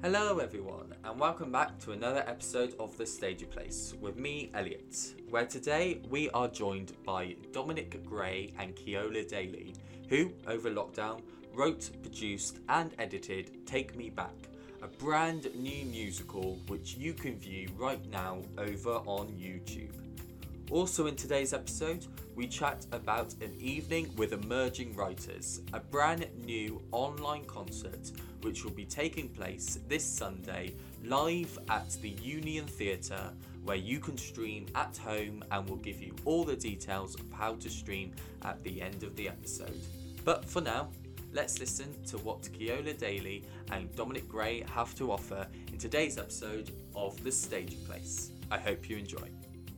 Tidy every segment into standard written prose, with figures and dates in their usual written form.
Hello everyone, and welcome back to another episode of The Stager Place with me, Elliot, where today we are joined by Dominic Gray and Keola Daly, who, over lockdown, wrote, produced and edited Take Me Back, a brand new musical which you can view right now over on YouTube. Also in today's episode, we chat about an evening with emerging writers, a brand new online concert which will be taking place this Sunday live at the Union Theatre, where you can stream at home, and we'll give you all the details of how to stream at the end of the episode. But for now, let's listen to what Keola Daly and Dominic Gray have to offer in today's episode of The Stager Place. I hope you enjoy.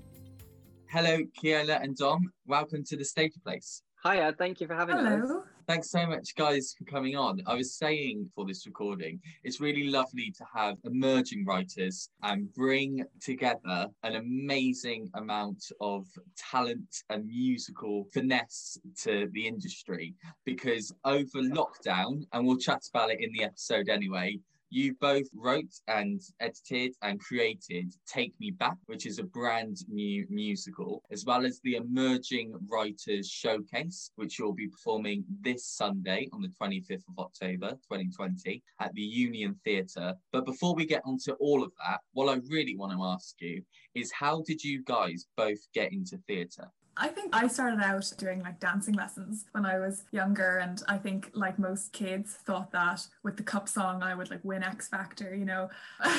Hello, Keola and Dom. Welcome to The Stager Place. Hiya, thank you for having us. Thanks so much, guys, for coming on. I was saying for this recording, it's really lovely to have emerging writers and bring together an amazing amount of talent and musical finesse to the industry, because over lockdown, and we'll chat about it in the episode anyway, you both wrote and edited and created Take Me Back, which is a brand new musical, as well as the Emerging Writers Showcase, which you'll be performing this Sunday on the 25th of October 2020 at the Union Theatre. But before we get onto all of that, what I really want to ask you is, how did you guys both get into theatre? I think I started out doing like dancing lessons when I was younger, and I think like most kids thought that with the Cup song I would like win X Factor, you know.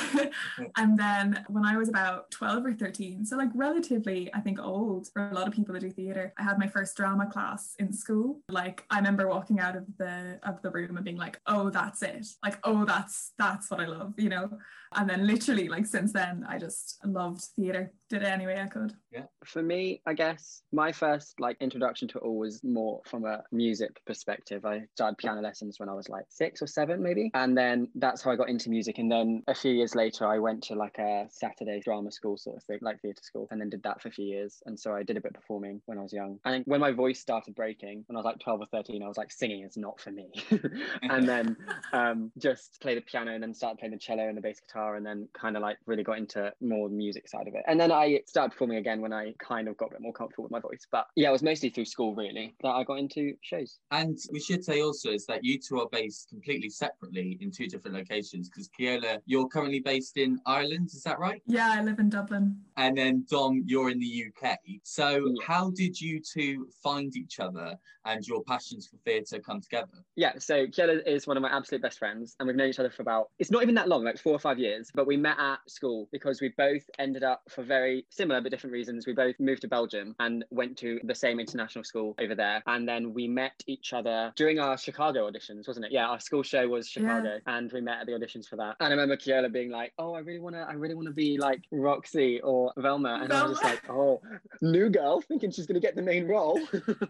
And then when I was about 12 or 13, so like relatively I think old for a lot of people that do theatre, I had my first drama class in school. Like I remember walking out of the room and being like, oh, that's it, like, oh, that's what I love, you know. And then literally like since then I just loved theatre, did it any way I could. Yeah. For me, I guess my first like introduction to it all was more from a music perspective. I started piano lessons when I was like 6 or 7 maybe, and then that's how I got into music. And then a few years later I went to like a Saturday drama school sort of thing, like theatre school, and then did that for a few years. And so I did a bit of performing when I was young. And when my voice started breaking when I was like 12 or 13, I was like, singing is not for me. And then just played the piano, and then started playing the cello and the bass guitar, and then kind of like really got into more music side of it. And then I started performing again when I kind of got a bit more comfortable with my voice. But yeah, it was mostly through school really that I got into shows. And we should say also is that you two are based completely separately in two different locations, because Keola, you're currently based in Ireland, is that right? Yeah, I live in Dublin. And then Dom, you're in the UK. So how did you two find each other and your passions for theatre come together? Yeah, so Keola is one of my absolute best friends, and we've known each other for about, it's not even that long, like 4 or 5 years, but we met at school because we both ended up, for very similar but different reasons, we both moved to Belgium and went to the same international school over there. And then we met each other during our Chicago auditions, wasn't it? Yeah, our school show was Chicago, and we met at the auditions for that. And I remember Keola being like, oh, I really want to be like Roxy or Velma. And I was just like, oh, new girl thinking she's going to get the main role.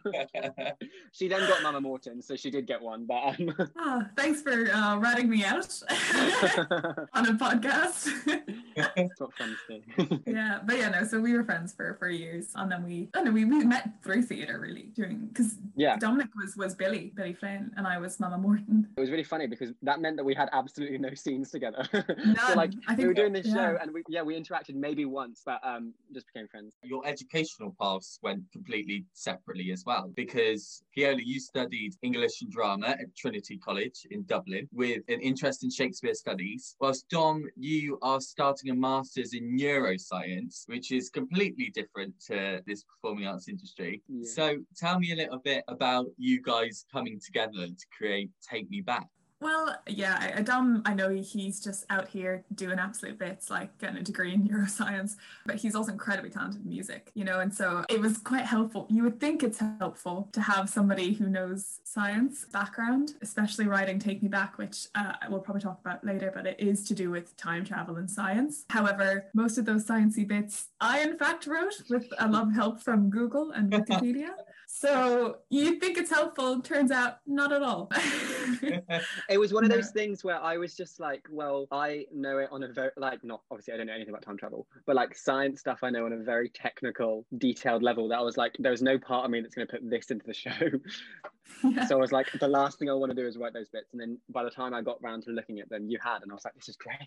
She then got Mama Morton, so she did get one. But thanks for ratting me out on a podcast. That's what friends do. Yeah, but yeah, no, so we were friends for years, and then we met through theatre really, because Dominic was Billy Flynn and I was Mama Morton. It was really funny because that meant that we had absolutely no scenes together. None. So like we were doing this show, and we interacted maybe once, but just became friends. Your educational paths went completely separately as well, because Keola, you studied English and drama at Trinity College in Dublin with an interest in Shakespeare studies, whilst Dom, you are starting a master's in neuroscience, which is completely different to this performing arts industry. Yeah. So tell me a little bit about you guys coming together to create Take Me Back. Well, yeah, Dom, I know he's just out here doing absolute bits, like getting a degree in neuroscience, but he's also incredibly talented in music, you know, and so it was quite helpful. You would think it's helpful to have somebody who knows science background, especially writing Take Me Back, which we'll probably talk about later, but it is to do with time travel and science. However, most of those sciencey bits I in fact wrote with a lot of help from Google and Wikipedia. So you think it's helpful, turns out not at all. It was one of those things where I was just like, well, I know it on a very, like, not, obviously I don't know anything about time travel, but like science stuff I know on a very technical, detailed level that I was like, there's no part of me that's going to put this into the show. Yeah. So I was like, the last thing I want to do is write those bits. And then by the time I got round to looking at them, you had, and I was like, this is great.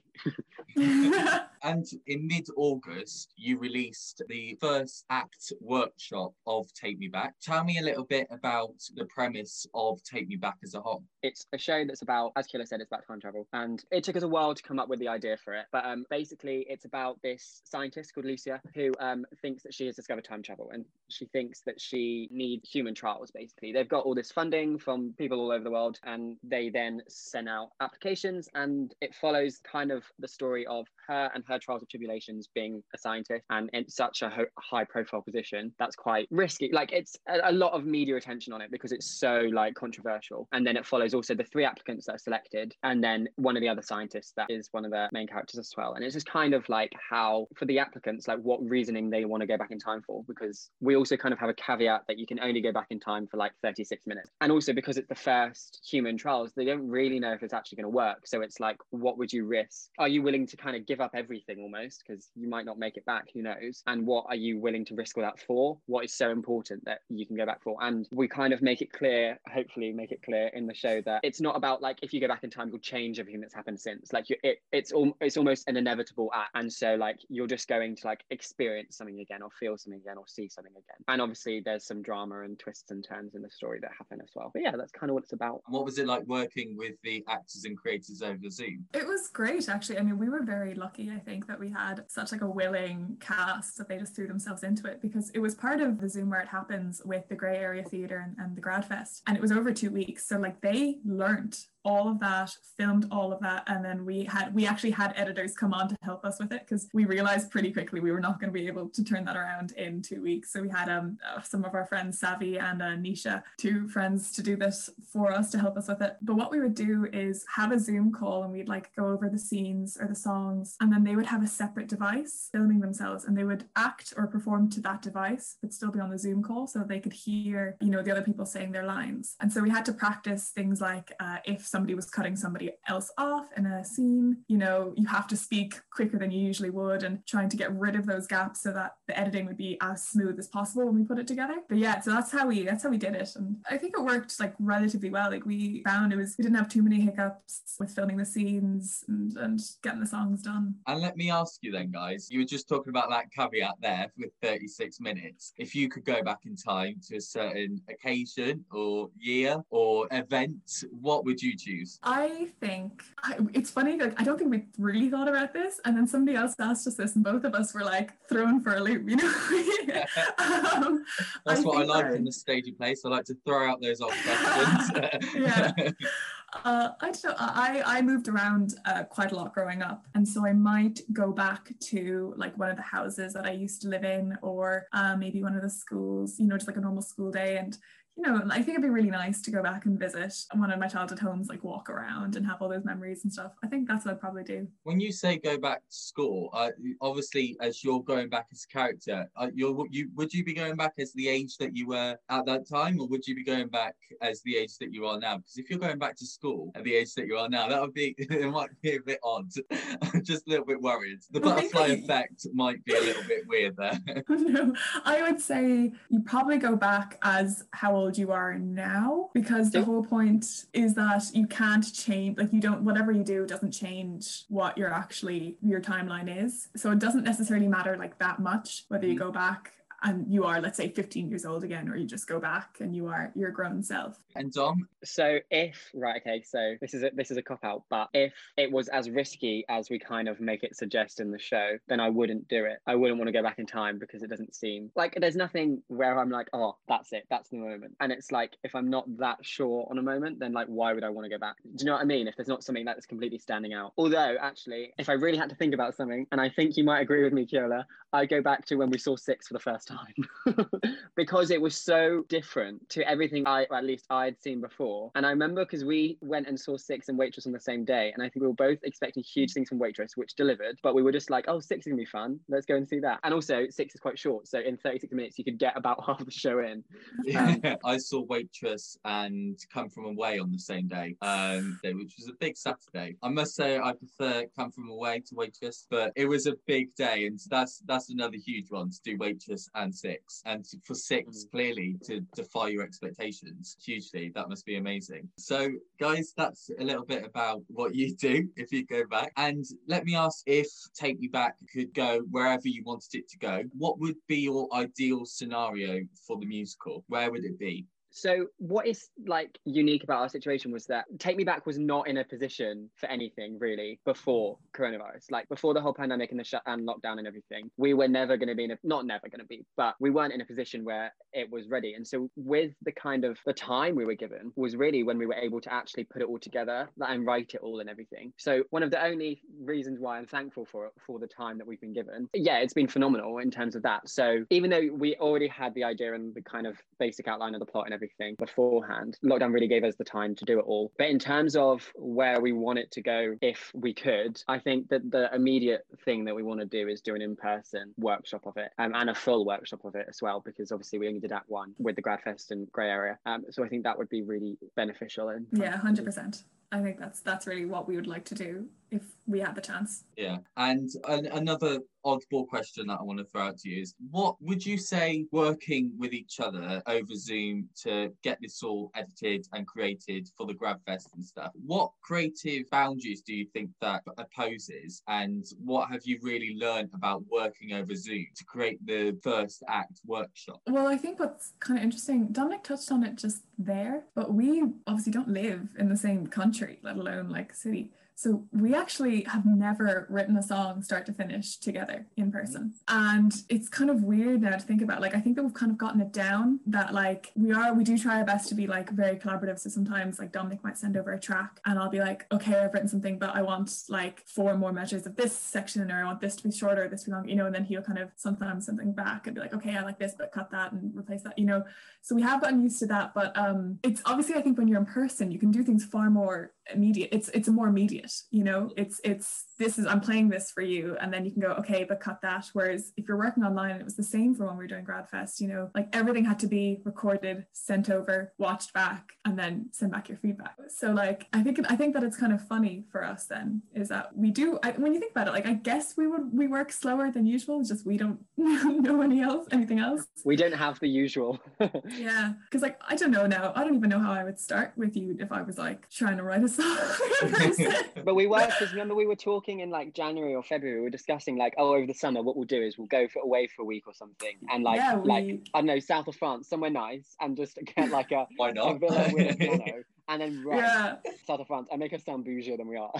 And in mid-August, you released the first act workshop of Take Me Back. Tell me a little bit about the premise of Take Me Back as a whole. It's a show that's about, as Killa said, it's about time travel. And it took us a while to come up with the idea for it. But basically, it's about this scientist called Lucia who thinks that she has discovered time travel. And she thinks that she needs human trials, basically. They've got all this funding from people all over the world, and they then send out applications. And it follows kind of the story of her and her trials and tribulations being a scientist and in such a high profile position. That's quite risky. Like, it's a lot of media attention on it because it's so like controversial. And then it follows also the 3 applicants that are selected, and then one of the other scientists that is one of the main characters as well. And it's just kind of like how, for the applicants, like what reasoning they want to go back in time for, because we also kind of have a caveat that you can only go back in time for like 36 minutes. And also because it's the first human trials, they don't really know if it's actually going to work. So it's like, what would you risk? Are you willing to kind of give up everything almost, because you might not make it back, who knows? And what are you willing to risk all that for? What is so important that you can go back for? And we kind of make it clear, hopefully make it clear in the show, that it's not about like, if you go back in time, you'll change everything that's happened since. Like it's almost an inevitable act. And so like, you're just going to like experience something again, or feel something again, or see something again. And obviously there's some drama and twists and turns in the story that happen as well. But yeah, that's kind of what it's about. And what was it like working with the actors and creators over Zoom? It was great, actually. I mean, we were very lucky, I think, that we had such like a willing cast that they just threw themselves into it, because it was part of the Zoom Where It Happens with the Grey Area Theatre and the Grad Fest. And it was over 2 weeks. So like they learnt all of that, filmed all of that, and then we actually had editors come on to help us with it, because we realized pretty quickly we were not going to be able to turn that around in 2 weeks. So we had some of our friends, Savi and Nisha, 2 friends, to do this for us, to help us with it. But what we would do is have a Zoom call, and we'd like go over the scenes or the songs, and then they would have a separate device filming themselves, and they would act or perform to that device but still be on the Zoom call, so they could hear, you know, the other people saying their lines. And so we had to practice things like if somebody was cutting somebody else off in a scene, you know, you have to speak quicker than you usually would, and trying to get rid of those gaps so that the editing would be as smooth as possible when we put it together. But yeah, so that's how we did it, and I think it worked like relatively well. Like we found we didn't have too many hiccups with filming the scenes and getting the songs done. And let me ask you then, guys, you were just talking about that caveat there with 36 minutes. If you could go back in time to a certain occasion or year or event, what would you choose? I think it's funny, like I don't think we really thought about this, and then somebody else asked us this and both of us were like thrown for a loop, you know. That's what I like in the Stagey Place. I like to throw out those odd questions. Yeah. I don't know. I moved around quite a lot growing up, and so I might go back to like one of the houses that I used to live in, or maybe one of the schools, you know, just like a normal school day. And you know, I think it'd be really nice to go back and visit one of my childhood homes, like walk around and have all those memories and stuff. I think that's what I'd probably do. When you say go back to school, obviously as you're going back as a character, would you be going back as the age that you were at that time, or would you be going back as the age that you are now? Because if you're going back to school at the age that you are now, that would be, it might be a bit odd. I'm just a little bit worried. The butterfly effect might be a little bit weird there. No, I would say you probably go back as how old you are now, because the whole point is that you can't change, like you don't, whatever you do doesn't change what your timeline is. So it doesn't necessarily matter like that much whether you go back and you are, let's say, 15 years old again, or you just go back and you are your grown self. And Dom? So so this is a cop-out, but if it was as risky as we kind of make it suggest in the show, then I wouldn't do it. I wouldn't want to go back in time, because it doesn't seem like there's nothing where I'm like, oh, that's it, that's the moment. And it's like, if I'm not that sure on a moment, then like, why would I want to go back? Do you know what I mean? If there's not something that's completely standing out. Although actually, if I really had to think about something, and I think you might agree with me, Keola, I'd go back to when we saw Six for the first time. Because it was so different to everything at least I'd seen before. And I remember because we went and saw Six and Waitress on the same day, and I think we were both expecting huge things from Waitress, which delivered, but we were just like, oh, Six is gonna be fun, let's go and see that. And also Six is quite short, so in 36 minutes you could get about half the show in. I saw Waitress and Come From Away on the same day, which was a big Saturday. I must say I prefer Come From Away to Waitress, but it was a big day, and that's another huge one, to do Waitress and and 6. And for 6, clearly, to defy your expectations hugely, that must be amazing. So, guys, that's a little bit about what you do if you go back. And let me ask, if Take Me Back could go wherever you wanted it to go, what would be your ideal scenario for the musical? Where would it be? So what is like unique about our situation was that Take Me Back was not in a position for anything really before coronavirus. Like before the whole pandemic and the shut and lockdown and everything, we were never going to be not never going to be, but we weren't in a position where it was ready. And so with the kind of the time we were given was really when we were able to actually put it all together and write it all and everything. So one of the only reasons why I'm thankful for the time that we've been given, yeah, it's been phenomenal in terms of that. So even though we already had the idea and the kind of basic outline of the plot and everything beforehand, lockdown really gave us the time to do it all. But in terms of where we want it to go, if we could, I think that the immediate thing that we want to do is do an in-person workshop of it, and a full workshop of it as well, because obviously we only did Act 1 with the Gradfest and Grey Area. So I think that would be really beneficial. And yeah, 100%. I think that's really what we would like to do if we had the chance. Yeah. And another oddball question that I want to throw out to you is, what would you say working with each other over Zoom to get this all edited and created for the Gradfest and stuff, what creative boundaries do you think that opposes, and what have you really learned about working over Zoom to create the first act workshop? Well, I think what's kind of interesting, Dominic touched on it just there, but we obviously don't live in the same country, let alone like city. So we actually have never written a song start to finish together in person. And it's kind of weird now to think about. Like, I think that we've kind of gotten it down that like we do try our best to be like very collaborative. So sometimes like Dominic might send over a track and I'll be like, okay, I've written something, but I want like 4 more measures of this section, or I want this to be shorter, this to be longer, you know, and then he'll kind of sometimes something back and be like, okay, I like this, but cut that and replace that, you know. So we have gotten used to that, but it's obviously, I think when you're in person, you can do things far more immediate. It's a more immediate, you know, it's this is, I'm playing this for you, and then you can go, okay, but cut that. Whereas if you're working online, it was the same for when we were doing Gradfest, you know, like everything had to be recorded, sent over, watched back, and then send back your feedback. So like I think that it's kind of funny for us then is that we do, when you think about it, like I guess we work slower than usual, it's just we don't know anything else. We don't have the usual. Yeah, because like I don't know now, I don't even know how I would start with you if I was like trying to write a song. But we were, because remember we were talking in like January or February, we were discussing like, oh, over the summer what we'll do is we'll go away for a week or something, and like I don't know, south of France, somewhere nice, and just get like a why not? a villa with a piano, and then south of France and make us sound bougier than we are.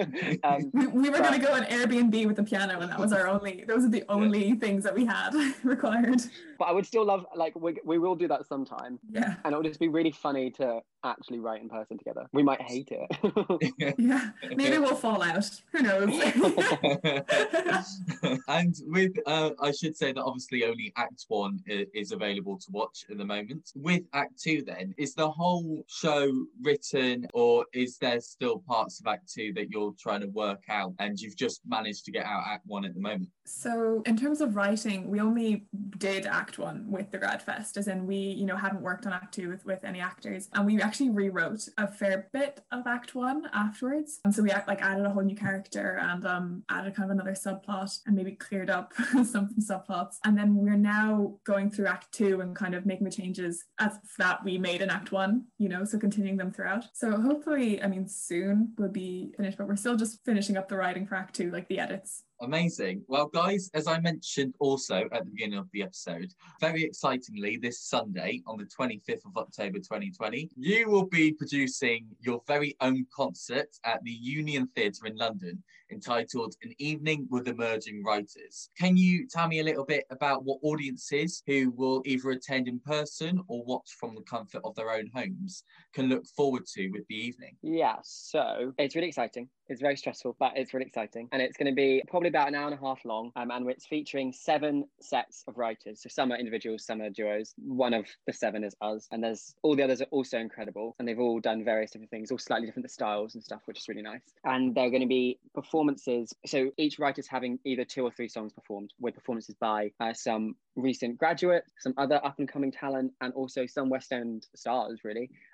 We were going to go on Airbnb with the piano, and that was those are the only things that we had required. But I would still love, like, we will do that sometime. Yeah. And it'll just be really funny to actually write in person together. We might hate it. Yeah, maybe we'll fall out. Who knows? And with, I should say that obviously only Act 1 is available to watch at the moment. With Act 2 then, is the whole show written, or is there still parts of Act 2 that you're trying to work out and you've just managed to get out Act 1 at the moment? So in terms of writing, we only did Act 1 with the Gradfest, as in we, you know, hadn't worked on Act 2 with any actors, and we actually rewrote a fair bit of Act 1 afterwards. And so we added a whole new character and added kind of another subplot and maybe cleared up some subplots. And then we're now going through Act 2 and kind of making the changes as that we made in Act 1, you know, so continuing them throughout. So hopefully, I mean, soon we'll be finished, but we're still just finishing up the writing for Act 2, like the edits. Amazing. Well, guys, as I mentioned also at the beginning of the episode, very excitingly, this Sunday on the 25th of October 2020, you will be producing your very own concert at the Union Theatre in London, entitled An Evening with Emerging Writers. Can you tell me a little bit about what audiences who will either attend in person or watch from the comfort of their own homes can look forward to with the evening? Yeah, so it's really exciting. It's very stressful, but it's really exciting. And it's going to be probably about an hour and a half long. And it's featuring 7 sets of writers. So some are individuals, some are duos. One of the 7 is us. And there's all the others are also incredible. And they've all done various different things, all slightly different styles and stuff, which is really nice. And they're going to be performances. So each writer's having either 2 or 3 songs performed, with performances by some recent graduate, some other up and coming talent, and also some West End stars, really.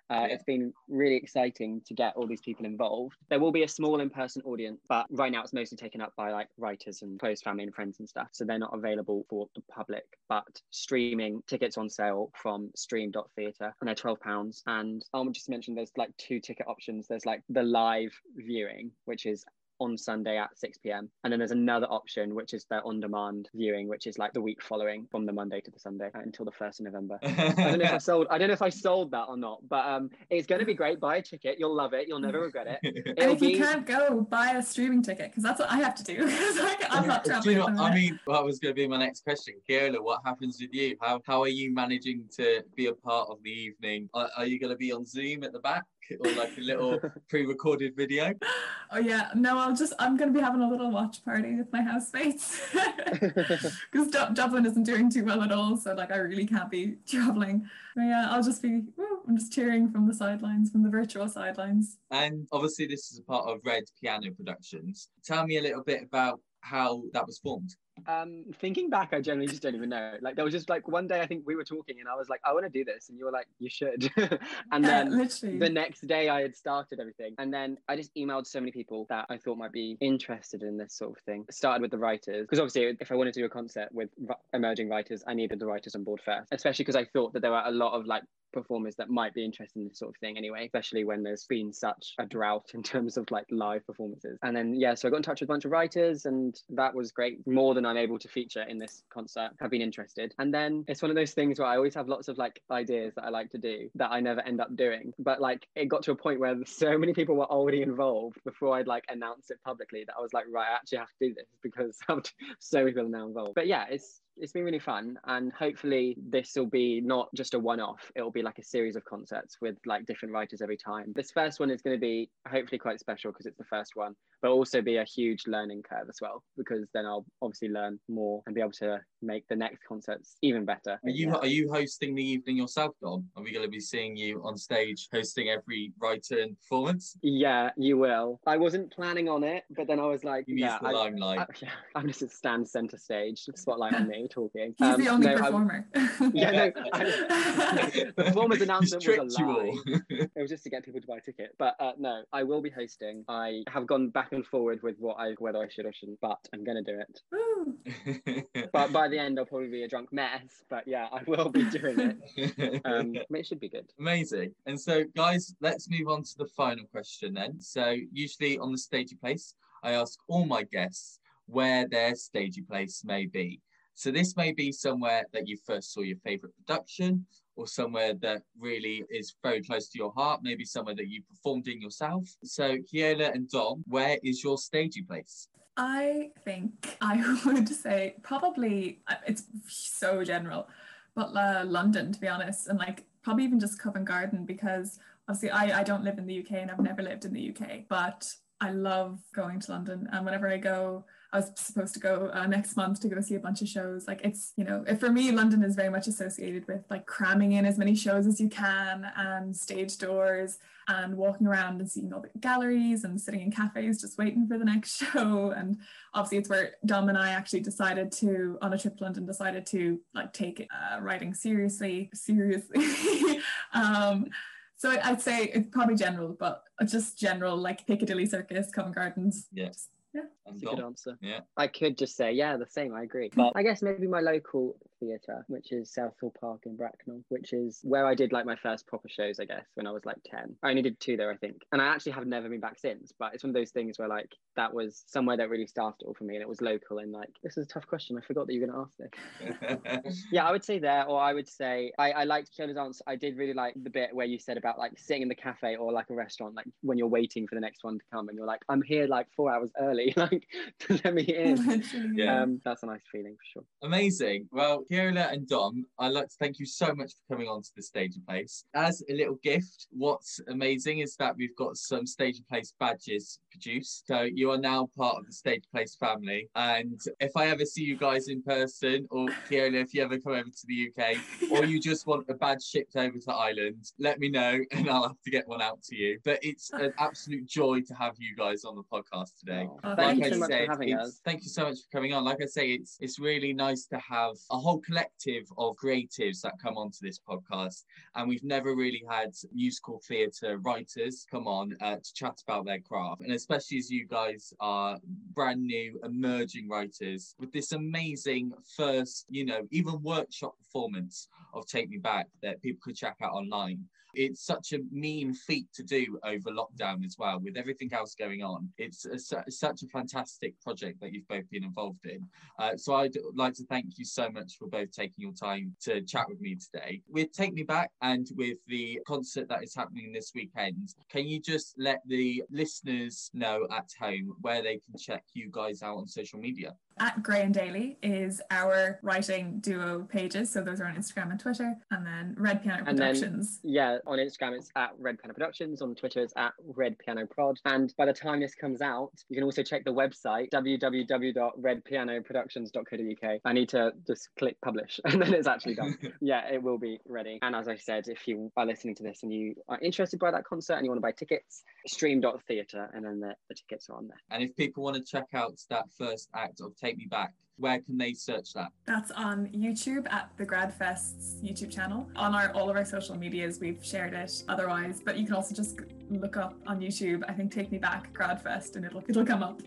It's been really exciting to get all these people involved. There will be a small in-person audience, but right now it's mostly taken up by like writers and close family and friends and stuff. So they're not available for the public, but streaming tickets on sale from stream.theatre, and they're £12. And I'll just mention there's like 2 ticket options. There's like the live viewing, which is on Sunday at 6 p.m. And then there's another option, which is the on-demand viewing, which is like the week following from the Monday to the Sunday until the 1st of November. I don't know if I sold that or not, but it's going to be great. Buy a ticket. You'll love it. You'll never regret it. And if you can't go, buy a streaming ticket, because that's what I have to do. Like, I'm not traveling. I mean, that was going to be my next question. Keola, what happens with you? How are you managing to be a part of the evening? Are you going to be on Zoom at the back, or like a little pre-recorded video? Oh yeah, no, I'm going to be having a little watch party with my housemates, because Dublin isn't doing too well at all, so like I really can't be traveling. But yeah, I'm just cheering from the sidelines, from the virtual sidelines. And obviously this is a part of Red Piano Productions. Tell me a little bit about how that was formed. Thinking back, I generally just don't even know. Like, there was just like one day I think we were talking and I was like, I want to do this, and you were like, you should. And then literally the next day I had started everything, and then I just emailed so many people that I thought might be interested in this sort of thing. Started with the writers, because obviously if I wanted to do a concert with emerging writers, I needed the writers on board first, especially because I thought that there were a lot of like performers that might be interested in this sort of thing anyway, especially when there's been such a drought in terms of like live performances. And then so I got in touch with a bunch of writers, and that was great. More than I'm able to feature in this concert have been interested. And then it's one of those things where I always have lots of like ideas that I like to do that I never end up doing, but like it got to a point where so many people were already involved before I'd like announced it publicly that I was like, right, I actually have to do this because so many people are now involved. But yeah, it's been really fun, and hopefully this will be not just a one-off. It'll be like a series of concerts with like different writers every time. This first one is going to be hopefully quite special because it's the first one, but also be a huge learning curve as well, because then I'll obviously learn more and be able to make the next concerts even better. Are you hosting the evening yourself, Dom? Are we going to be seeing you on stage hosting every writer and performance? Yeah, you will. I wasn't planning on it, but then I was like, you need the limelight. I'm just at stand center stage, spotlight on me talking. He's the only performer. The performer's announcement was a lie. It was just to get people to buy a ticket. But no, I will be hosting. I have gone back and forward with whether I should or shouldn't, but I'm going to do it. But by the end, I'll probably be a drunk mess. But yeah, I will be doing it. It should be good. Amazing. And so, guys, let's move on to the final question then. So usually on the Stagey Place, I ask all my guests where their Stagey Place may be. So this may be somewhere that you first saw your favourite production, or somewhere that really is very close to your heart, maybe somewhere that you performed in yourself. So Keola and Dom, where is your Stagey Place? I think I would say probably, it's so general, but London, to be honest, and like probably even just Covent Garden, because obviously I don't live in the UK and I've never lived in the UK, but I love going to London, and whenever I go, I was supposed to go next month to go see a bunch of shows. Like, it's, you know, for me, London is very much associated with like cramming in as many shows as you can, and stage doors, and walking around and seeing all the galleries and sitting in cafes just waiting for the next show. And obviously it's where Dom and I actually decided to, on a trip to London, decided to like take writing seriously. So I'd say it's probably general, but just general, like Piccadilly Circus, Covent Gardens. Yeah. That's a good answer. Yeah. I could just say, the same, I agree. But I guess maybe my local theatre, which is Southall Park in Bracknell, which is where I did like my first proper shows, I guess, when I was like 10. I only did 2 there, I think. And I actually have never been back since, but it's one of those things where like that was somewhere that really started it all for me, and it was local. And like, this is a tough question. I forgot that you were going to ask this. Yeah, I would say there, or I would say I liked Keola's answer. I did really like the bit where you said about like sitting in the cafe or like a restaurant, like when you're waiting for the next one to come and you're like, I'm here like 4 hours early, like let me in. Yeah. That's a nice feeling for sure. Amazing. Well, Keola and Dom, I'd like to thank you so much for coming on to the Stagey Place. As a little gift, what's amazing is that we've got some Stagey Place badges produced. So you are now part of the Stagey Place family. And if I ever see you guys in person, or Keola, if you ever come over to the UK, or you just want a badge shipped over to Ireland, let me know and I'll have to get one out to you. But it's an absolute joy to have you guys on the podcast today. Thank you so much for having us. Thank you so much for coming on. Like I say, it's really nice to have a whole whole collective of creatives that come onto this podcast, and we've never really had musical theatre writers come on to chat about their craft, and especially as you guys are brand new emerging writers with this amazing first, even workshop performance of Take Me Back that people could check out online. It's such a mean feat to do over lockdown as well, with everything else going on. It's such a fantastic project that you've both been involved in. So I'd like to thank you so much for both taking your time to chat with me today. With Take Me Back and with the concert that is happening this weekend, can you just let the listeners know at home where they can check you guys out on social media? At Gray and Daly is our writing duo pages. So those are on Instagram and Twitter. And then Red Piano Productions. And then, on Instagram it's at Red Piano Productions. On Twitter it's at Red Piano Prod. And by the time this comes out, you can also check the website, www.redpianoproductions.co.uk. I need to just click publish and then it's actually done. Yeah, it will be ready. And as I said, if you are listening to this and you are interested by that concert and you want to buy tickets, stream.theatre, and then the tickets are on there. And if people want to check out that first act of Take Me Back, where can they search that? That's on YouTube at the Gradfest's YouTube channel. On all of our social medias, we've shared it otherwise, but you can also just look up on YouTube, I think Take Me Back Gradfest, and it'll come up.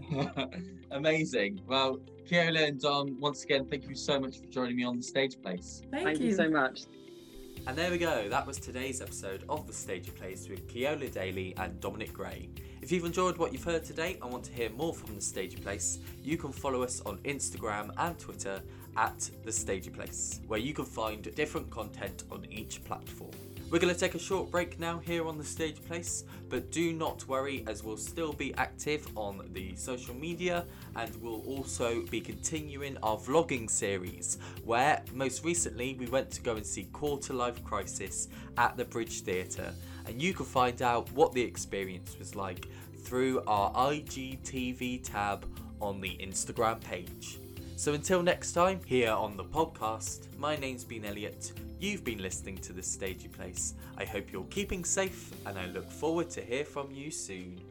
Amazing. Well, Keola and Dom, once again, thank you so much for joining me on The Stage Place. Thank you so much. And there we go, that was today's episode of The Stage Place with Keola Daly and Dominic Gray. If you've enjoyed what you've heard today and want to hear more from The Stage Place, you can follow us on Instagram and Twitter at The Stage Place, where you can find different content on each platform. We're going to take a short break now here on The Stage Place, but do not worry, as we'll still be active on the social media, and we'll also be continuing our vlogging series, where most recently we went to go and see Quarter Life Crisis at the Bridge Theatre, and you can find out what the experience was like through our IGTV tab on the Instagram page. So until next time, here on the podcast, my name's been Elliot. You've been listening to The Stagey Place. I hope you're keeping safe, and I look forward to hear from you soon.